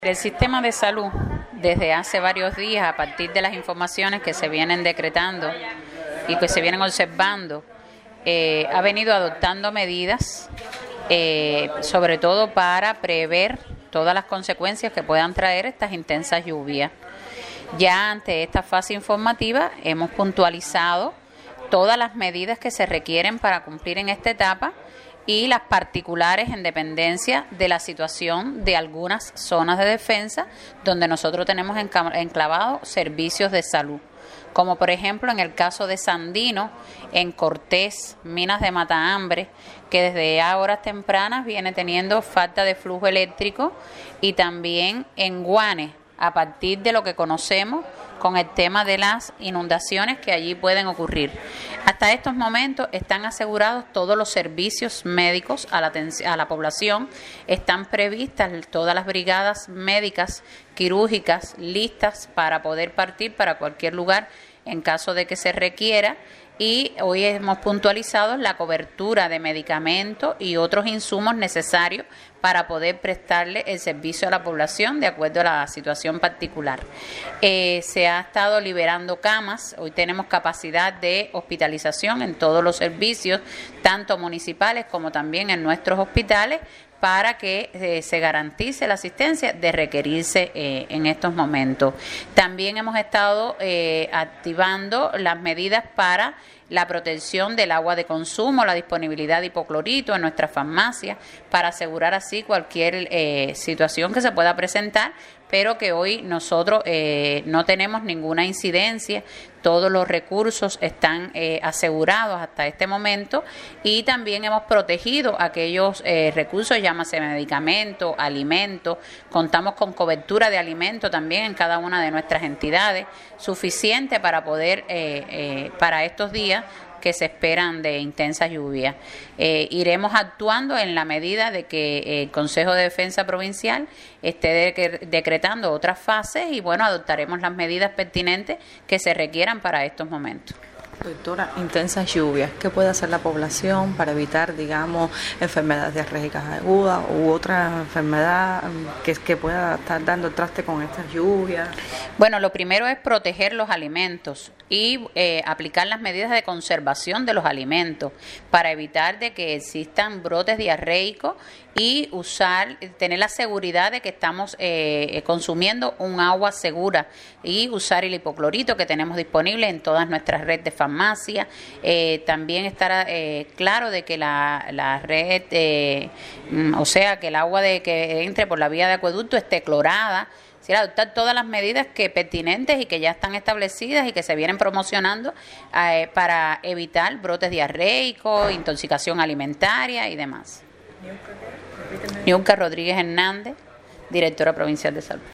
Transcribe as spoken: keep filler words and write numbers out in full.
El sistema de salud, desde hace varios días, a partir de las informaciones que se vienen decretando y que se vienen observando, eh, ha venido adoptando medidas, eh, sobre todo para prever todas las consecuencias que puedan traer estas intensas lluvias. Ya ante esta fase informativa hemos puntualizado todas las medidas que se requieren para cumplir en esta etapa y las particulares en dependencia de la situación de algunas zonas de defensa donde nosotros tenemos enclavados servicios de salud, como por ejemplo en el caso de Sandino, en Cortés, Minas de Matahambre, que desde ya horas tempranas viene teniendo falta de flujo eléctrico, y también en Guane, a partir de lo que conocemos con el tema de las inundaciones que allí pueden ocurrir. Hasta estos momentos están asegurados todos los servicios médicos a la, a la población, están previstas todas las brigadas médicas quirúrgicas listas para poder partir para cualquier lugar en caso de que se requiera, y hoy hemos puntualizado la cobertura de medicamentos y otros insumos necesarios para poder prestarle el servicio a la población de acuerdo a la situación particular. Eh, se ha estado liberando camas, hoy tenemos capacidad de hospitalización en todos los servicios, tanto municipales como también en nuestros hospitales, para que eh, se garantice la asistencia de requerirse eh, en estos momentos. También hemos estado eh, activando las medidas para la protección del agua de consumo, la disponibilidad de hipoclorito en nuestras farmacias, para asegurar así cualquier eh, situación que se pueda presentar, pero que hoy nosotros eh, no tenemos ninguna incidencia, todos los recursos están eh, asegurados hasta este momento, y también hemos protegido aquellos eh, recursos, llámase medicamentos, alimentos, contamos con cobertura de alimentos también en cada una de nuestras entidades, suficiente para poder, eh, eh, para estos días que se esperan de intensas lluvias. Eh, iremos actuando en la medida de que el Consejo de Defensa Provincial esté de, decretando otras fases, y bueno, adoptaremos las medidas pertinentes que se requieran para estos momentos. Doctora, intensas lluvias, ¿qué puede hacer la población para evitar, digamos, enfermedades diarreicas agudas u otra enfermedad que, que pueda estar dando traste con estas lluvias? Bueno, lo primero es proteger los alimentos y eh, aplicar las medidas de conservación de los alimentos para evitar de que existan brotes diarreicos, y usar, tener la seguridad de que estamos eh, consumiendo un agua segura, y usar el hipoclorito que tenemos disponible en todas nuestras redes de farmacia. Eh, también estar eh, claro de que la, la red, eh, o sea, que el agua de que entre por la vía de acueducto esté clorada. Es decir, adoptar todas las medidas que pertinentes y que ya están establecidas y que se vienen promocionando eh, para evitar brotes diarreicos, intoxicación alimentaria y demás. Niurka Rodríguez Hernández, directora provincial de salud.